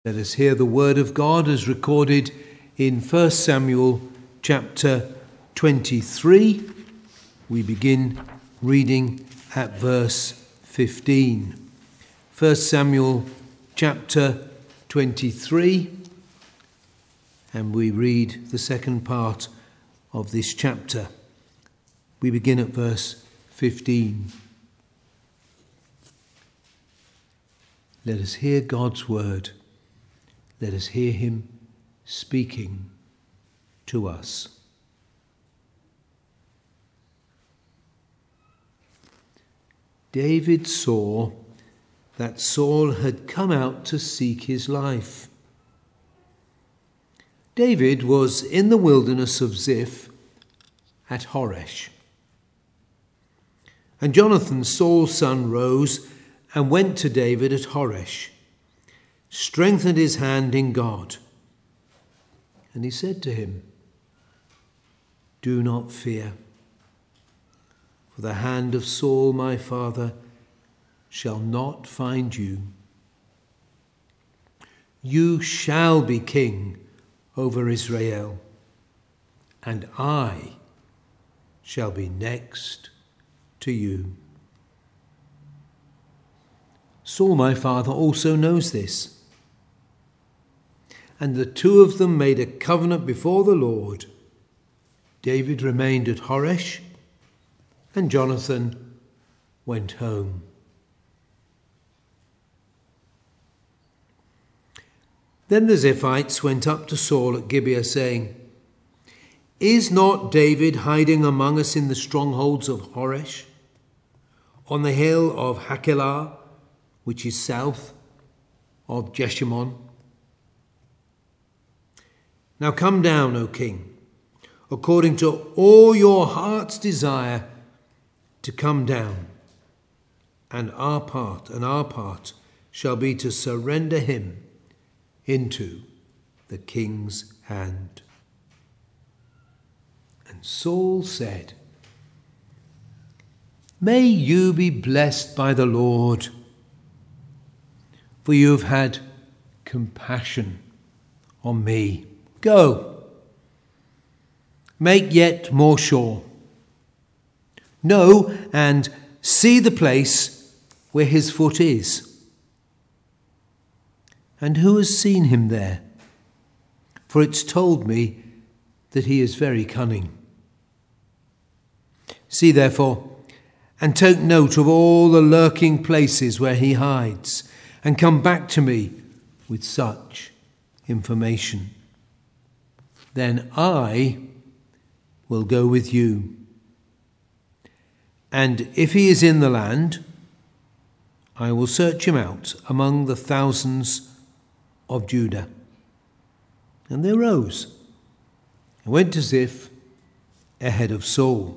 Let us hear the word of God as recorded in 1 Samuel chapter 23. We begin reading at verse 15. 1 Samuel chapter 23, and we read the second part of this chapter. We begin at verse 15. Let us hear God's word. Let us hear him speaking to us. David saw that Saul had come out to seek his life. David was in the wilderness of Ziph at Horesh. And Jonathan, Saul's son, rose and went to David at Horesh, strengthened his hand in God. And he said to him, "Do not fear, for the hand of Saul my father shall not find you. You shall be king over Israel, and I shall be next to you." Saul my father also knows this. And the two of them made a covenant before the Lord. David remained at Horesh, and Jonathan went home. Then the Ziphites went up to Saul at Gibeah, saying, "Is not David hiding among us in the strongholds of Horesh, on the hill of Hachilah, which is south of Jeshimon? Now come down, O king, according to all your heart's desire to come down, and our part shall be to surrender him into the king's hand." And Saul said, "May you be blessed by the Lord, for you have had compassion on me. Go, make yet more sure. Know and see the place where his foot is. And who has seen him there? For it's told me that he is very cunning. See therefore, and take note of all the lurking places where he hides, and come back to me with such information. Then I will go with you. And if he is in the land, I will search him out among the thousands of Judah." And they rose and went to Ziph ahead of Saul.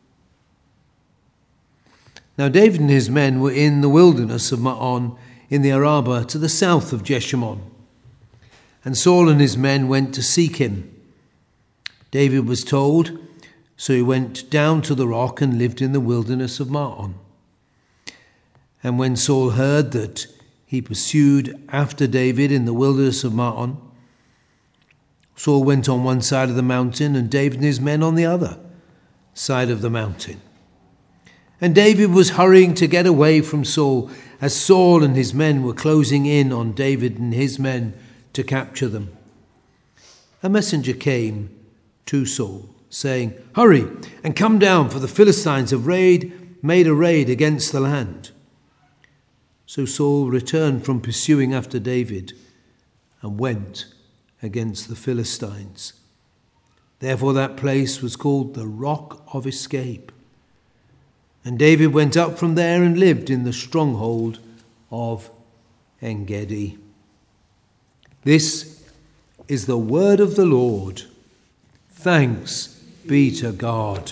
Now David and his men were in the wilderness of Maon in the Arabah to the south of Jeshimon. And Saul and his men went to seek him. David was told, so he went down to the rock and lived in the wilderness of Maon. And when Saul heard that he pursued after David in the wilderness of Maon, Saul went on one side of the mountain and David and his men on the other side of the mountain. And David was hurrying to get away from Saul as Saul and his men were closing in on David and his men to capture them. A messenger came to Saul, saying, "Hurry and come down, for the Philistines have made a raid against the land." So Saul returned from pursuing after David and went against the Philistines. Therefore that place was called the Rock of Escape. And David went up from there and lived in the stronghold of En-gedi. This is the word of the Lord. Thanks be to God.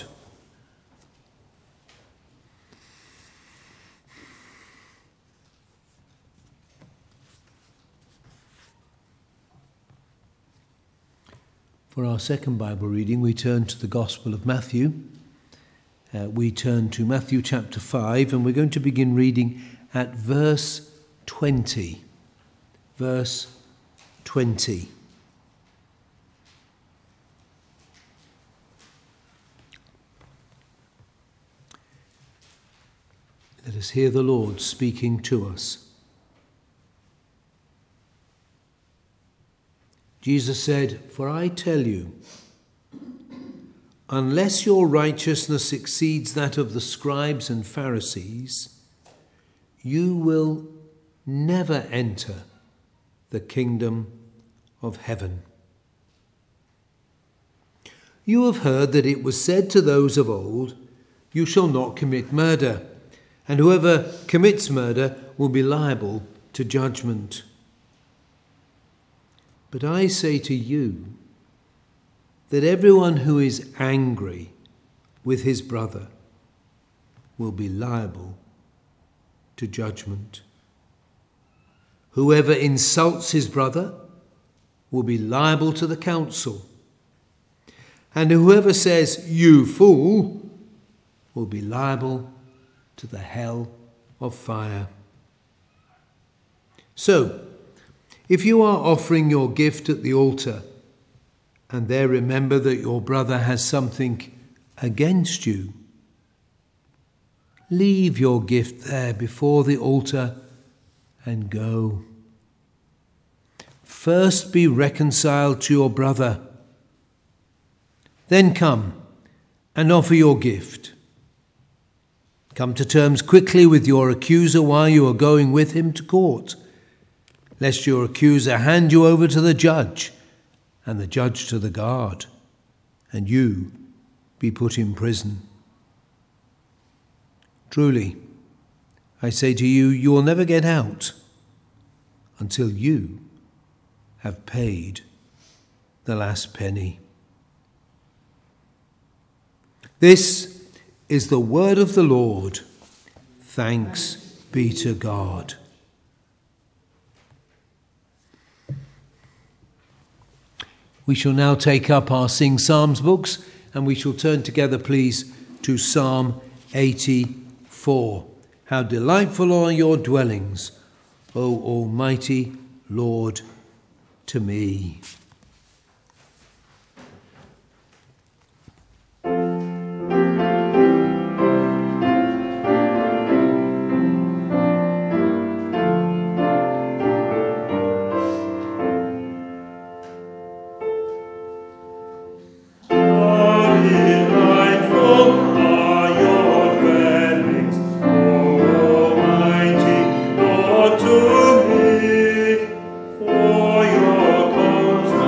For our second Bible reading, we turn to the Gospel of Matthew. We turn to Matthew chapter 5, and we're going to begin reading at verse 20. Verse 20. Let us hear the Lord speaking to us. Jesus said, "For I tell you, unless your righteousness exceeds that of the scribes and Pharisees, you will never enter the kingdom of heaven. You have heard that it was said to those of old, 'You shall not commit murder,' and whoever commits murder will be liable to judgment. But I say to you that everyone who is angry with his brother will be liable to judgment. Whoever insults his brother will be liable to the council. And whoever says, 'You fool,' will be liable to the hell of fire. So, if you are offering your gift at the altar, and there remember that your brother has something against you, leave your gift there before the altar and go. First be reconciled to your brother, then come and offer your gift. Come to terms quickly with your accuser while you are going with him to court, lest your accuser hand you over to the judge, and the judge to the guard, and you be put in prison. Truly, I say to you, you will never get out until you have paid the last penny." This is the word of the Lord. Thanks be to God. We shall now take up our Sing Psalms books, and we shall turn together, please, to Psalm 84. How delightful are your dwellings, O Almighty Lord, to me. For your constant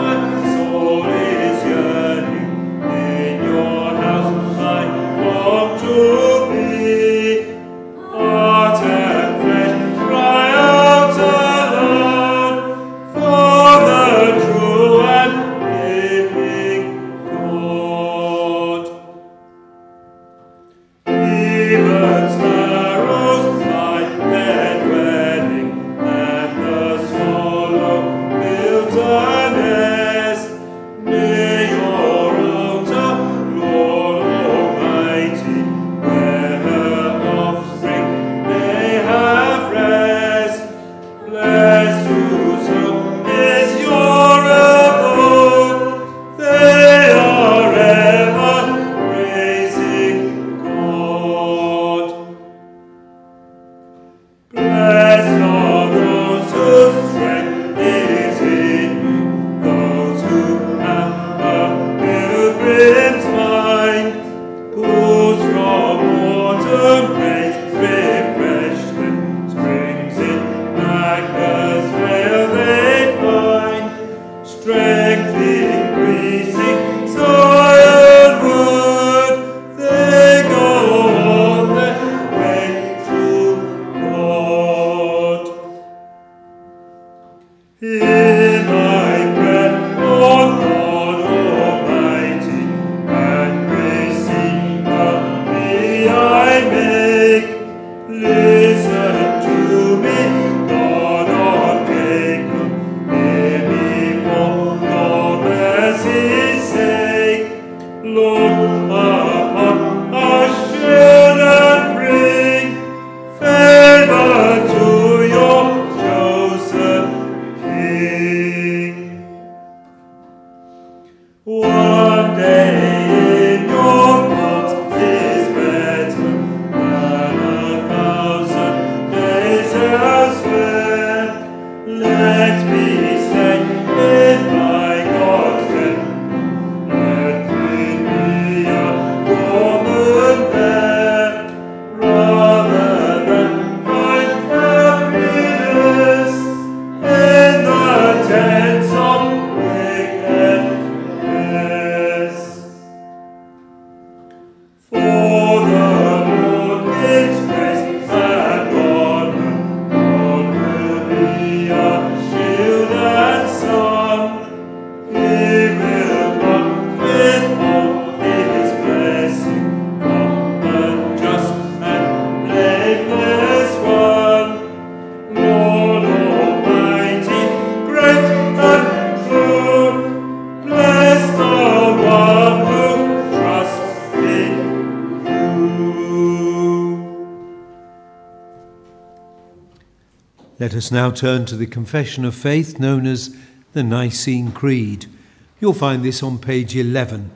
Let us now turn to the confession of faith known as the Nicene Creed. You'll find this on page 11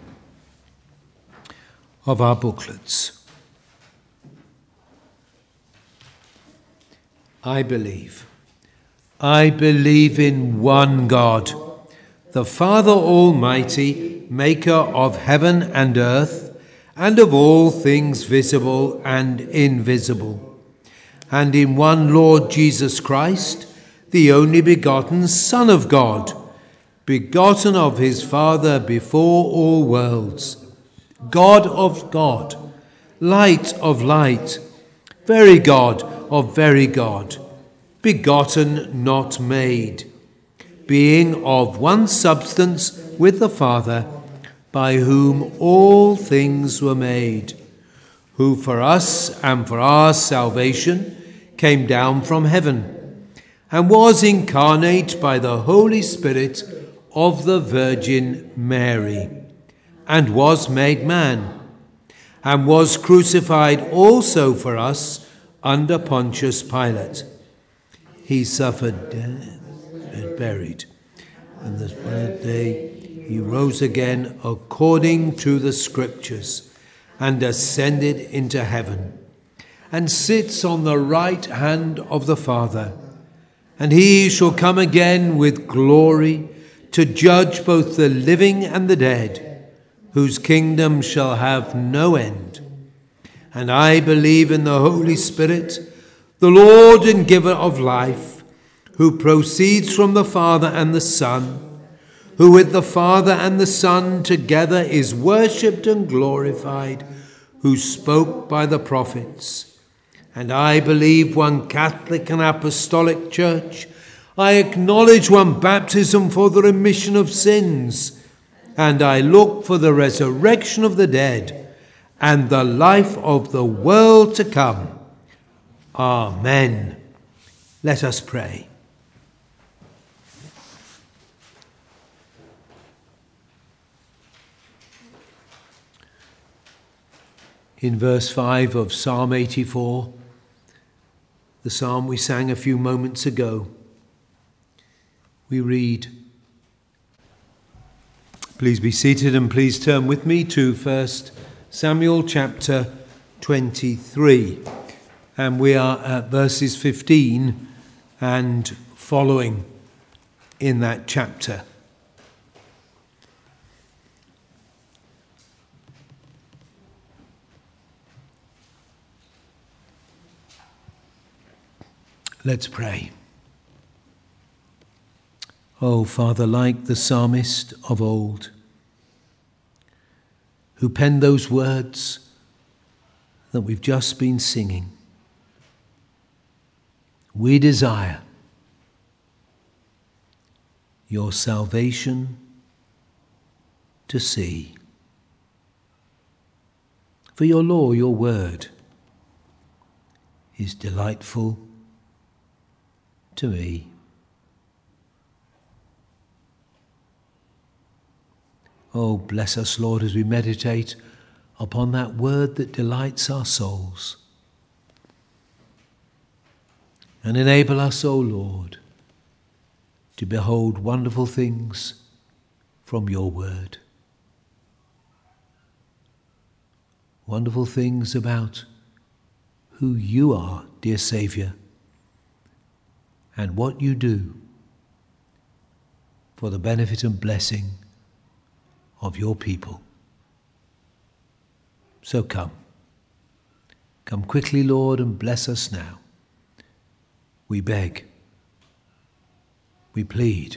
of our booklets. I believe in one God, the Father Almighty, maker of heaven and earth, and of all things visible and invisible, and in one Lord Jesus Christ, the only begotten Son of God, begotten of his Father before all worlds, God of God, light of light, very God of very God, begotten, not made, being of one substance with the Father, by whom all things were made, who for us and for our salvation came down from heaven, and was incarnate by the Holy Spirit of the Virgin Mary, and was made man, and was crucified also for us under Pontius Pilate. He suffered death and buried, and the third day he rose again according to the Scriptures, and ascended into heaven, and sits on the right hand of the Father. And he shall come again with glory to judge both the living and the dead, whose kingdom shall have no end. And I believe in the Holy Spirit, the Lord and giver of life, who proceeds from the Father and the Son, who with the Father and the Son together is worshipped and glorified, who spoke by the prophets. And I believe one Catholic and Apostolic Church. I acknowledge one baptism for the remission of sins. And I look for the resurrection of the dead and the life of the world to come. Amen. Let us pray. In verse 5 of Psalm 84, the psalm we sang a few moments ago, we read, please be seated and please turn with me to 1 Samuel chapter 23. And we are at verses 15 and following in that chapter. Let's pray. Oh, Father, like the psalmist of old, who penned those words that we've just been singing, we desire your salvation to see. For your law, your word, is delightful to me. Oh, bless us, Lord, as we meditate upon that word that delights our souls. And enable us, O Lord, to behold wonderful things from your word. Wonderful things about who you are, dear Saviour, and what you do for the benefit and blessing of your people. So come. Come quickly, Lord, and bless us now. We beg, we plead,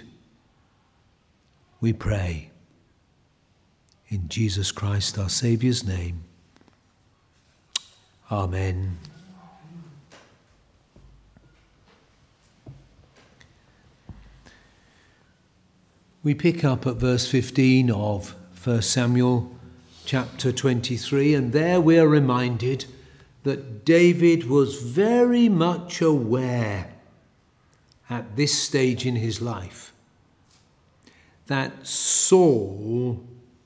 we pray. In Jesus Christ, our Saviour's name. Amen. We pick up at verse 15 of 1 Samuel chapter 23, and there we are reminded that David was very much aware at this stage in his life that Saul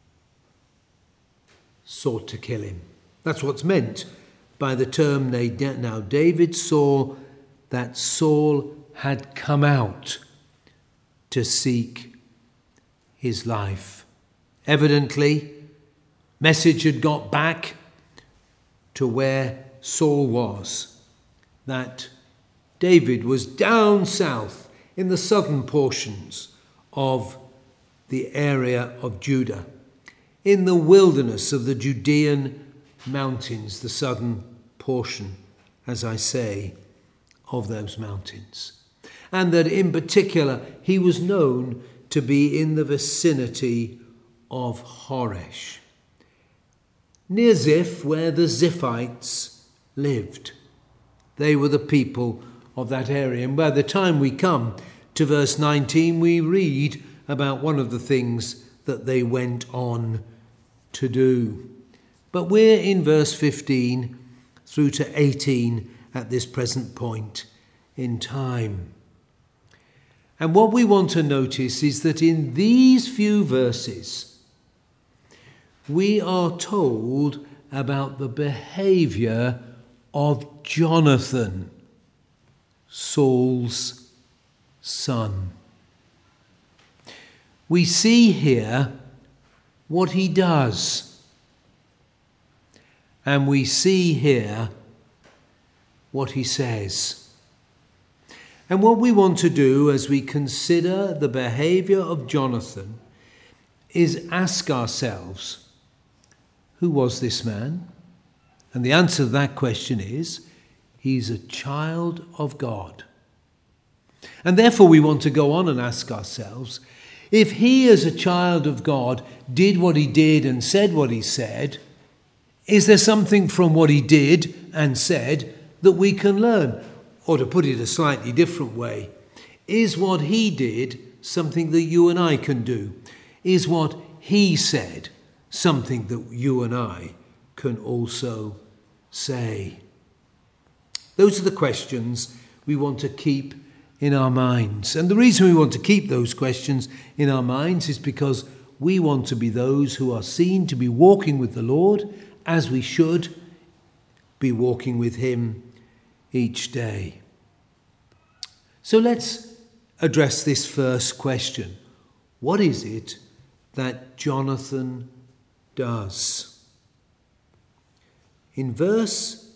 sought to kill him. That's what's meant by the term now. David saw that Saul had come out to seek his life. Evidently, message had got back to where Saul was, that David was down south in the southern portions of the area of Judah, in the wilderness of the Judean mountains, the southern portion, as I say, of those mountains. And that in particular, he was known to be in the vicinity of Horesh, near Ziph, where the Ziphites lived. They were the people of that area. And by the time we come to verse 19, we read about one of the things that they went on to do. But we're in verse 15 through to 18 at this present point in time. And what we want to notice is that in these few verses, we are told about the behavior of Jonathan, Saul's son. We see here what he does, and we see here what he says. And what we want to do as we consider the behavior of Jonathan is ask ourselves, who was this man? And the answer to that question is, he's a child of God. And therefore we want to go on and ask ourselves, if he as a child of God did what he did and said what he said, is there something from what he did and said that we can learn? Or to put it a slightly different way, is what he did something that you and I can do? Is what he said something that you and I can also say? Those are the questions we want to keep in our minds. And the reason we want to keep those questions in our minds is because we want to be those who are seen to be walking with the Lord as we should be walking with him each day. So let's address this first question. What is it that Jonathan does? In verse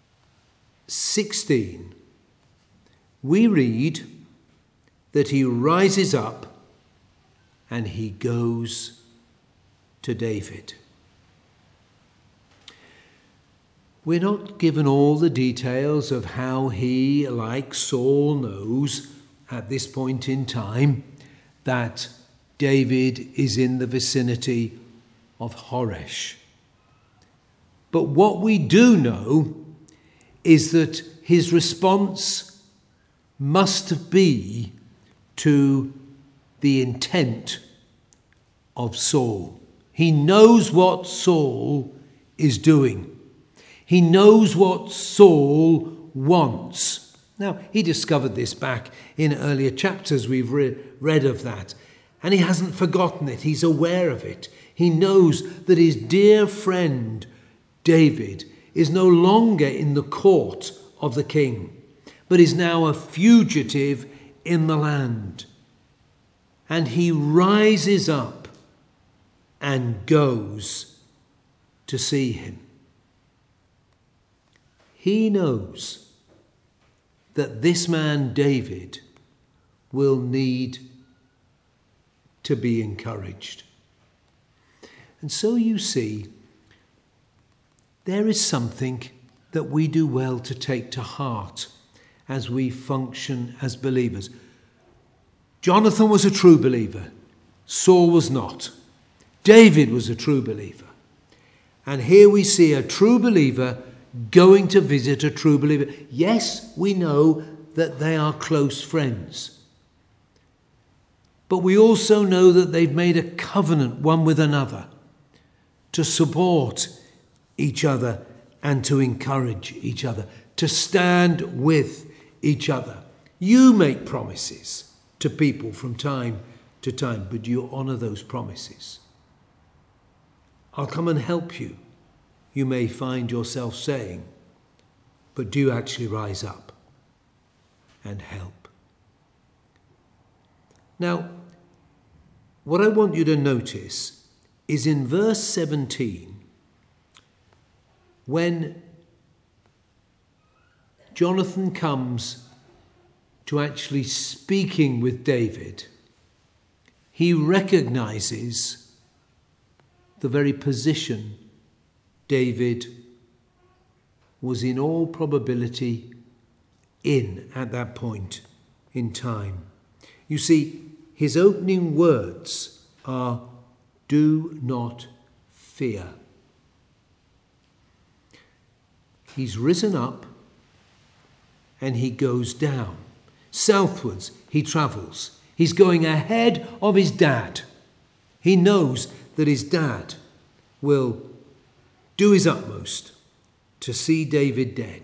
16, we read that he rises up and he goes to David. We're not given all the details of how he, like Saul, knows at this point in time that David is in the vicinity of Horesh. But what we do know is that his response must be to the intent of Saul. He knows what Saul is doing. He knows what Saul wants. Now, he discovered this back in earlier chapters. We've read of that. And he hasn't forgotten it. He's aware of it. He knows that his dear friend David is no longer in the court of the king, but is now a fugitive in the land. And he rises up and goes to see him. He knows that this man, David, will need to be encouraged. And so you see, there is something that we do well to take to heart as we function as believers. Jonathan was a true believer. Saul was not. David was a true believer. And here we see a true believer going to visit a true believer. Yes, we know that they are close friends. But we also know that they've made a covenant one with another to support each other and to encourage each other, to stand with each other. You make promises to people from time to time, but you honour those promises. I'll come and help you, you may find yourself saying, but do you actually rise up and help? Now, what I want you to notice is in verse 17, when Jonathan comes to actually speaking with David, he recognizes the very position David was in all probability in at that point in time. You see, his opening words are, "Do not fear." He's risen up and he goes down. Southwards he travels. He's going ahead of his dad. He knows that his dad will do his utmost to see David dead.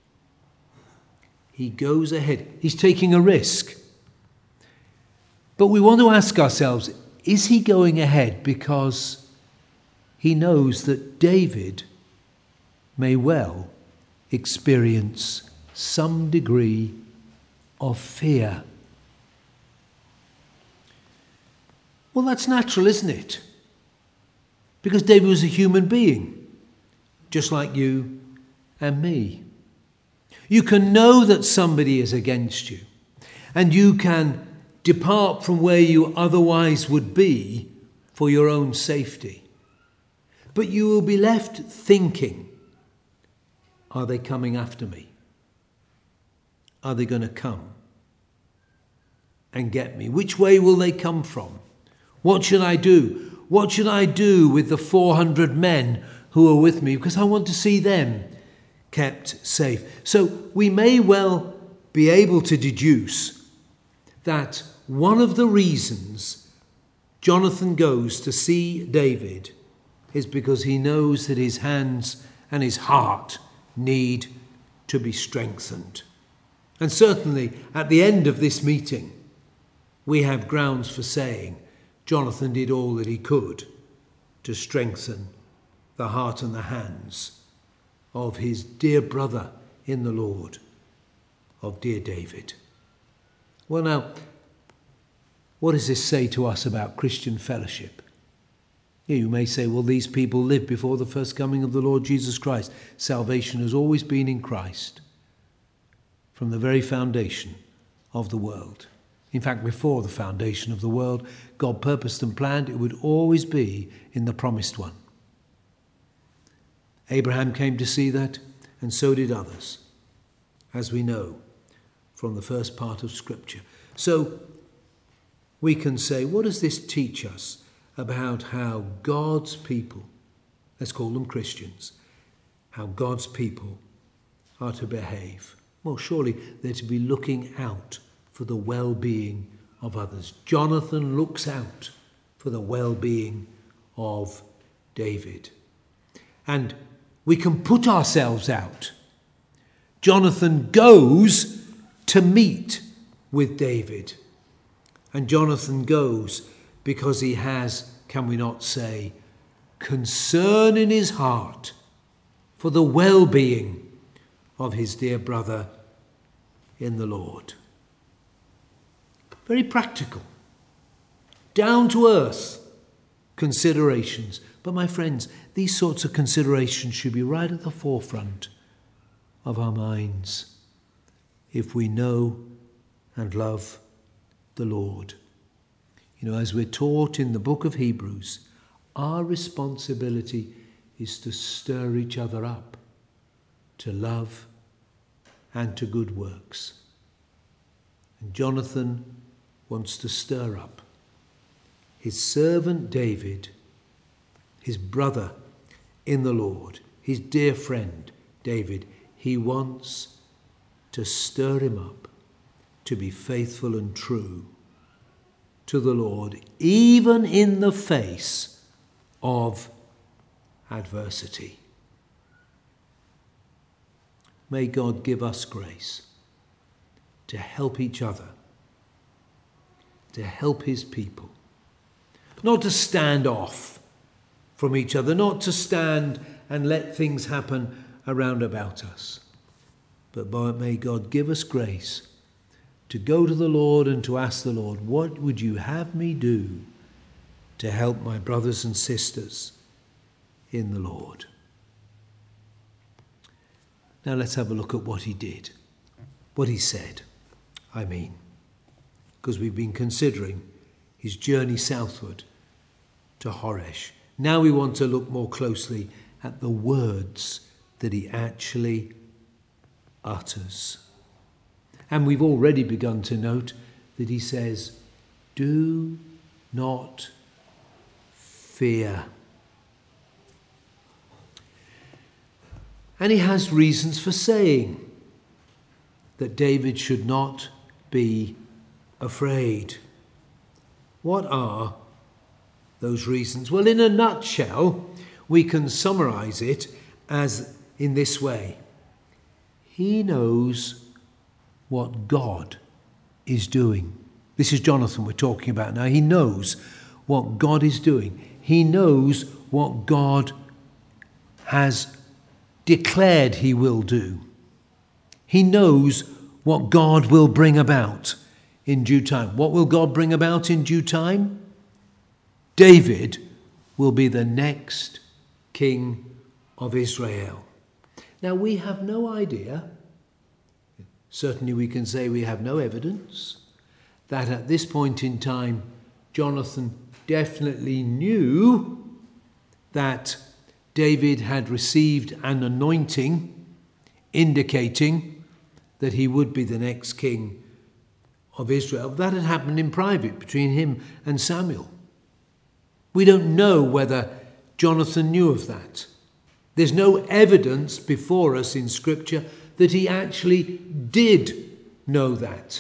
He goes ahead. He's taking a risk. But we want to ask ourselves, is he going ahead because he knows that David may well experience some degree of fear? Well, that's natural, isn't it? Because David was a human being, just like you and me. You can know that somebody is against you, and you can depart from where you otherwise would be for your own safety. But you will be left thinking, are they coming after me? Are they going to come and get me? Which way will they come from? What should I do? What should I do with the 400 men who are with me? Because I want to see them kept safe. So we may well be able to deduce that one of the reasons Jonathan goes to see David is because he knows that his hands and his heart need to be strengthened. And certainly at the end of this meeting, we have grounds for saying Jonathan did all that he could to strengthen the heart and the hands of his dear brother in the Lord, of dear David. Well, now, what does this say to us about Christian fellowship? You may say, well, these people lived before the first coming of the Lord Jesus Christ. Salvation has always been in Christ from the very foundation of the world. In fact, before the foundation of the world, God purposed and planned it would always be in the promised one. Abraham came to see that, and so did others, as we know from the first part of Scripture. So we can say, what does this teach us about how God's people, let's call them Christians, how God's people are to behave? Well, surely they're to be looking out for the well-being of others. Jonathan looks out for the well-being of David. And we can put ourselves out. Jonathan goes to meet with David. And Jonathan goes because he has, can we not say, concern in his heart for the well-being of his dear brother in the Lord. Very practical, down-to-earth considerations. But my friends, these sorts of considerations should be right at the forefront of our minds if we know and love the Lord. You know, as we're taught in the book of Hebrews, our responsibility is to stir each other up to love and to good works. And Jonathan wants to stir up his servant David, his brother in the Lord, his dear friend David. He wants to stir him up to be faithful and true to the Lord, even in the face of adversity. May God give us grace to help each other, to help his people, not to stand off from each other, not to stand and let things happen around about us. But may God give us grace to go to the Lord and to ask the Lord, what would you have me do to help my brothers and sisters in the Lord? Now let's have a look at what he did, what he said, because we've been considering his journey southward to Horesh. Now we want to look more closely at the words that he actually utters. And we've already begun to note that he says, do not fear. And he has reasons for saying that David should not be afraid. What are those reasons? Well, in a nutshell, we can summarize it as in this way. He knows what God is doing. This is Jonathan we're talking about now. He knows what God is doing. He knows what God has declared he will do. He knows what God will bring about in due time. What will God bring about in due time? David will be the next king of Israel. Now, we have no idea, certainly we can say we have no evidence, that at this point in time, Jonathan definitely knew that David had received an anointing indicating that he would be the next king of Israel. That had happened in private between him and Samuel. We don't know whether Jonathan knew of that. There's no evidence before us in Scripture that he actually did know that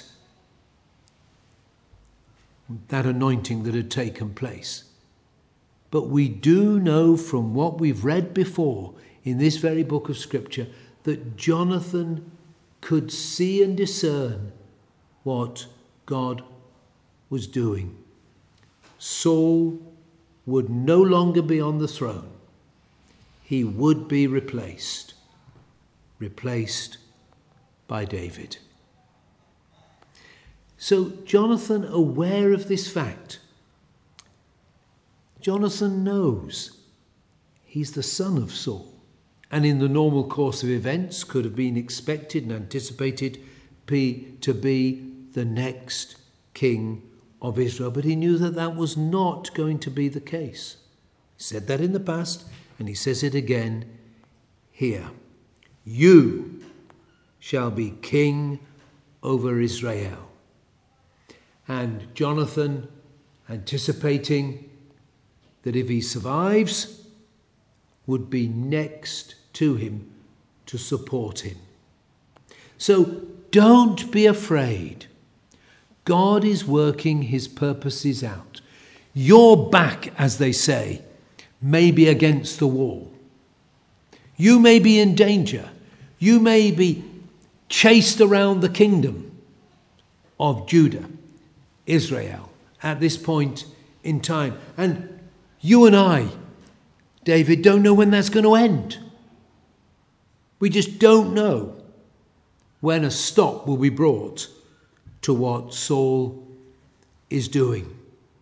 anointing that had taken place. But we do know from what we've read before in this very book of Scripture that Jonathan could see and discern what God was doing. Saul would no longer be on the throne. He would be replaced by David. So Jonathan, aware of this fact, Jonathan knows he's the son of Saul, and in the normal course of events could have been expected and anticipated to be the next king of Israel. But he knew that was not going to be the case. He said that in the past, and he says it again here. You shall be king over Israel. And Jonathan, anticipating that if he survives, would be next to him to support him. So don't be afraid. God is working his purposes out. Your back, as they say, may be against the wall. You may be in danger. You may be chased around the kingdom of Judah, Israel, at this point in time. And you and I, David, don't know when that's going to end. We just don't know when a stop will be brought to what Saul is doing.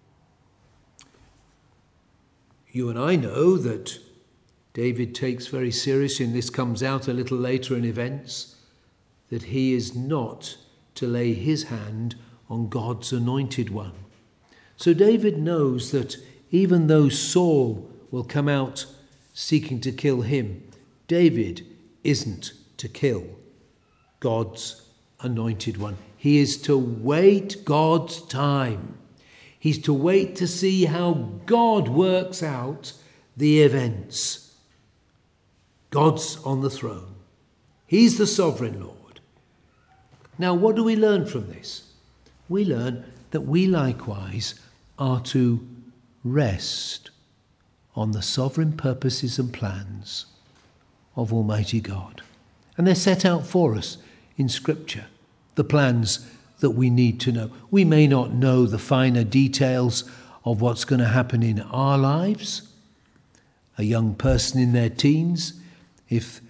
You and I know that David takes very seriously, and this comes out a little later in events, that he is not to lay his hand on God's anointed one. So David knows that even though Saul will come out seeking to kill him, David isn't to kill God's anointed one. He is to wait God's time. He's to wait to see how God works out the events. God's on the throne. He's the sovereign Lord. Now, what do we learn from this? We learn that we likewise are to rest on the sovereign purposes and plans of Almighty God. And they're set out for us in Scripture, the plans that we need to know. We may not know the finer details of what's going to happen in our lives. A young person in their teens, if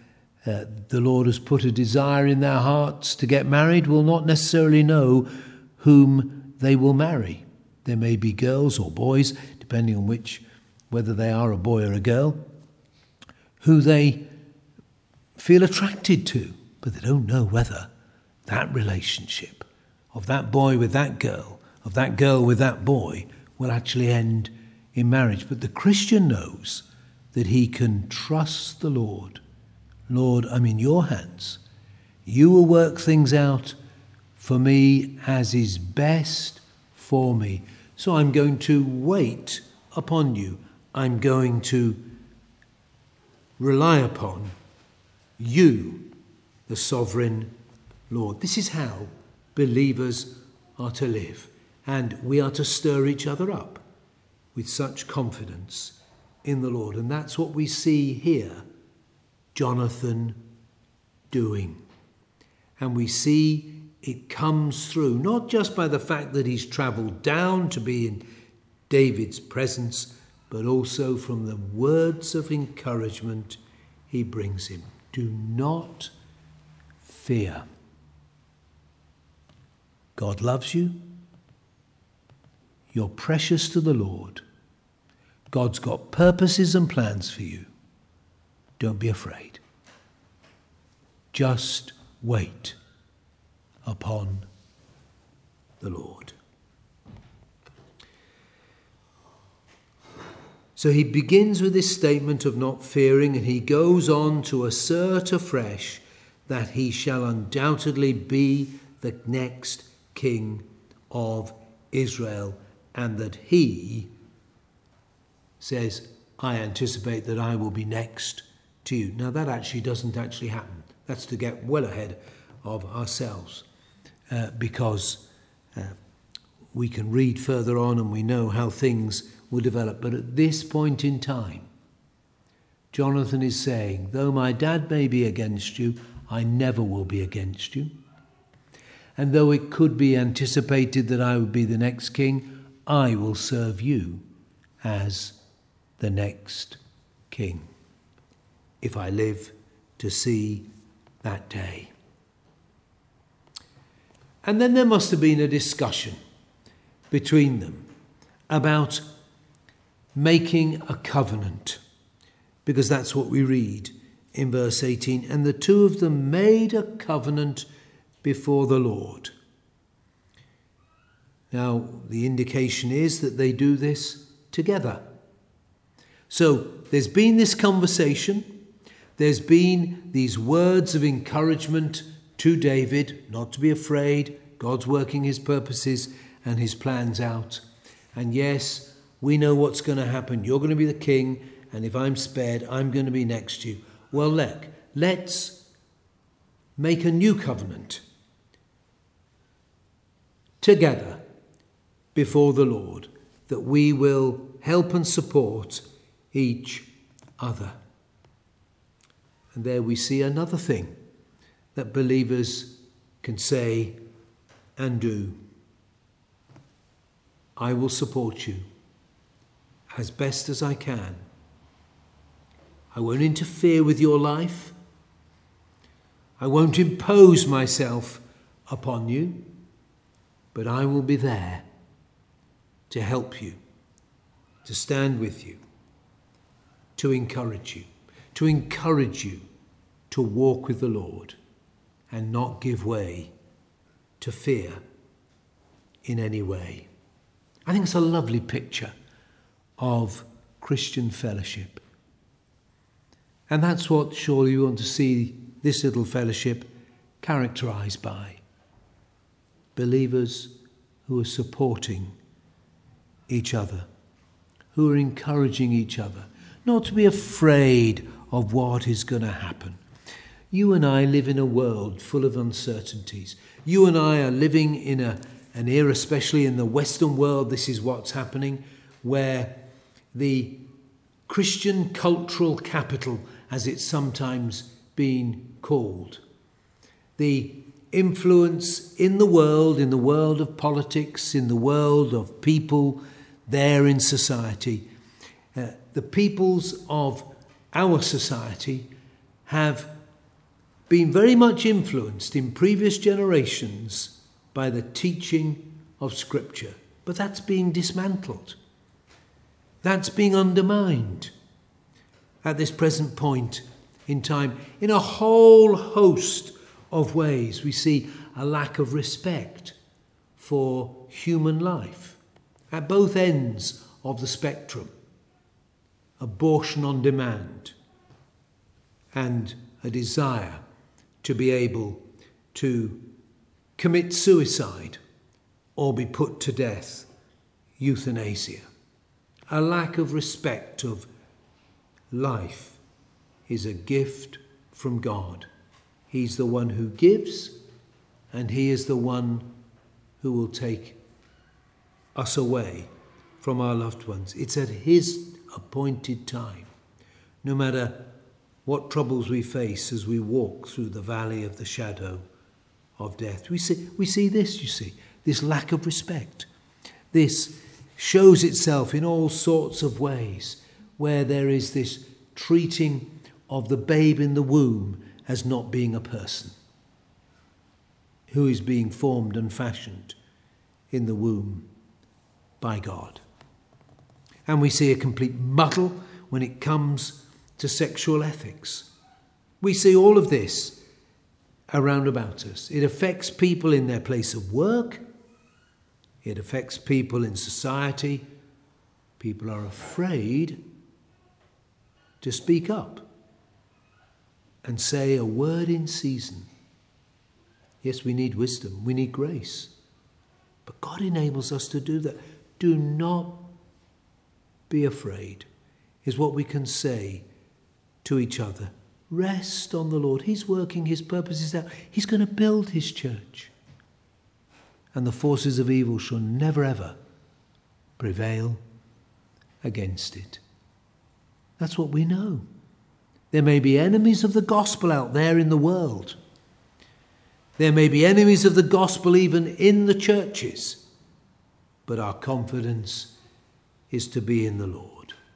the Lord has put a desire in their hearts to get married will not necessarily know whom they will marry. There may be girls or boys, depending on whether they are a boy or a girl, who they feel attracted to, but they don't know whether that relationship of that boy with that girl, of that girl with that boy, will actually end in marriage. But the Christian knows that he can trust the Lord. Lord, I'm in your hands. You will work things out for me as is best for me. So I'm going to wait upon you. I'm going to rely upon you, the sovereign Lord. This is how believers are to live. And we are to stir each other up with such confidence in the Lord. And that's what we see here Jonathan doing. And we see it comes through, not just by the fact that he's travelled down to be in David's presence, but also from the words of encouragement he brings him. Do not fear. God loves you. You're precious to the Lord. God's got purposes and plans for you. Don't be afraid. Just wait upon the Lord. So he begins with this statement of not fearing, and he goes on to assert afresh that he shall undoubtedly be the next king of Israel, and that he says, I anticipate that I will be next to you. Now that actually doesn't actually happen. That's to get well ahead of ourselves, because we can read further on and we know how things will develop. But at this point in time, Jonathan is saying, though my dad may be against you, I never will be against you. And though it could be anticipated that I would be the next king, I will serve you as the next king, if I live to see that day. And then there must have been a discussion between them about making a covenant, because that's what we read in verse 18. And the two of them made a covenant before the Lord. Now, the indication is that they do this together. So there's been this conversation. There's been these words of encouragement to David, not to be afraid. God's working his purposes and his plans out. And yes, we know what's going to happen. You're going to be the king, and if I'm spared, I'm going to be next to you. Well, let's make a new covenant together before the Lord, that we will help and support each other. And there we see another thing that believers can say and do. I will support you as best as I can. I won't interfere with your life. I won't impose myself upon you, but I will be there to help you, to stand with you, to encourage you to walk with the Lord and not give way to fear in any way. I think it's a lovely picture of Christian fellowship. And that's what surely we want to see this little fellowship characterized by. Believers who are supporting each other, who are encouraging each other, not to be afraid of what is going to happen. You and I live in a world full of uncertainties. You and I are living in an era, especially in the Western world, this is what's happening, where the Christian cultural capital, as it's sometimes been called, the influence in the world of politics, in the world of people there in society, the peoples of our society have been very much influenced in previous generations by the teaching of Scripture. But that's being dismantled. That's being undermined at this present point in time. In a whole host of ways, we see a lack of respect for human life at both ends of the spectrum. Abortion on demand and a desire to be able to commit suicide or be put to death, euthanasia. A lack of respect of life is a gift from God. He's the one who gives, and he is the one who will take us away from our loved ones. It's at his appointed time, no matter what troubles we face as we walk through the valley of the shadow of death. We see this, you see, this lack of respect. This shows itself in all sorts of ways, where there is this treating of the babe in the womb as not being a person who is being formed and fashioned in the womb by God. And we see a complete muddle when it comes to sexual ethics. We see all of this around about us. It affects people in their place of work. It affects people in society. People are afraid to speak up and say a word in season. Yes, we need wisdom. We need grace. But God enables us to do that. Do not be afraid, is what we can say to each other. Rest on the Lord. He's working his purposes out. He's going to build his church. And the forces of evil shall never ever prevail against it. That's what we know. There may be enemies of the gospel out there in the world. There may be enemies of the gospel even in the churches. But our confidence is to be in the Lord.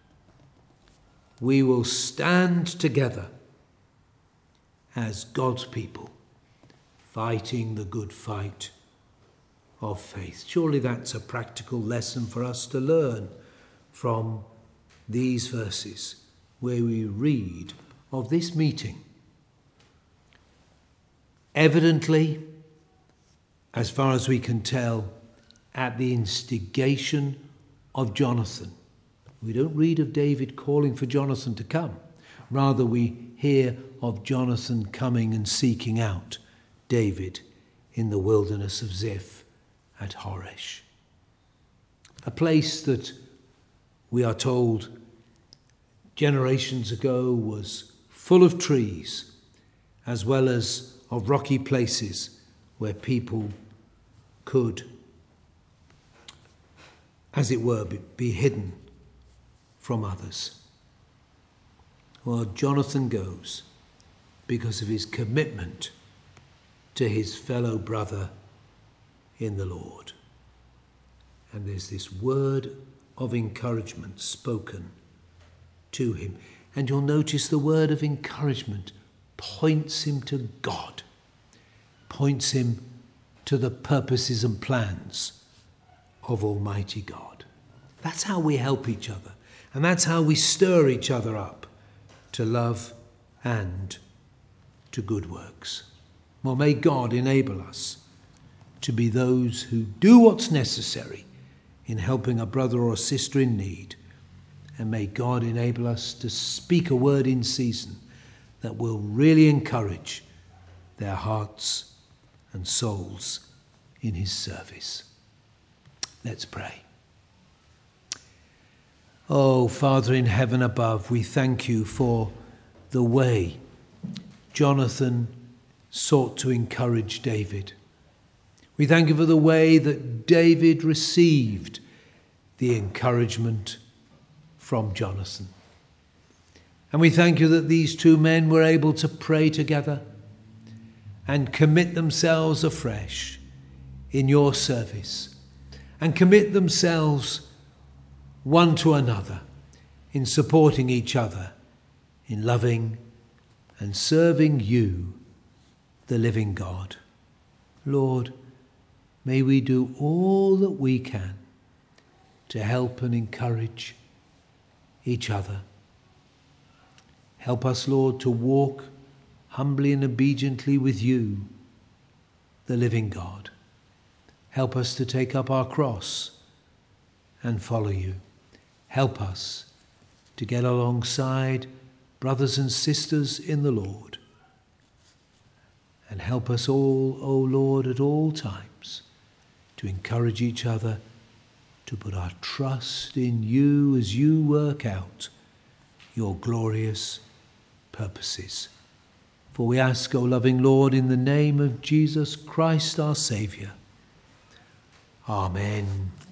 We will stand together as God's people, fighting the good fight of faith. Surely that's a practical lesson for us to learn from these verses where we read of this meeting. Evidently, as far as we can tell, at the instigation of Jonathan. We don't read of David calling for Jonathan to come. Rather, we hear of Jonathan coming and seeking out David in the wilderness of Ziph at Horesh. A place that we are told generations ago was full of trees, as well as of rocky places where people could, as it were, be hidden from others. Well, Jonathan goes because of his commitment to his fellow brother in the Lord. And there's this word of encouragement spoken to him. And you'll notice the word of encouragement points him to God, points him to the purposes and plans of Almighty God. That's how we help each other. And that's how we stir each other up to love and to good works. Well, may God enable us to be those who do what's necessary in helping a brother or a sister in need. And may God enable us to speak a word in season that will really encourage their hearts and souls in his service. Let's pray. Oh, Father in heaven above, we thank you for the way Jonathan sought to encourage David. We thank you for the way that David received the encouragement from Jonathan. And we thank you that these two men were able to pray together and commit themselves afresh in your service and commit themselves one to another in supporting each other, in loving and serving you the living God. Lord, may we do all that we can to help and encourage each other. Help us, Lord, to walk humbly and obediently with you, the living God. Help us to take up our cross and follow you. Help us to get alongside brothers and sisters in the Lord. And help us all, O Lord, at all times to encourage each other, to put our trust in you as you work out your glorious purposes. For we ask, O loving Lord, in the name of Jesus Christ our Saviour. Amen.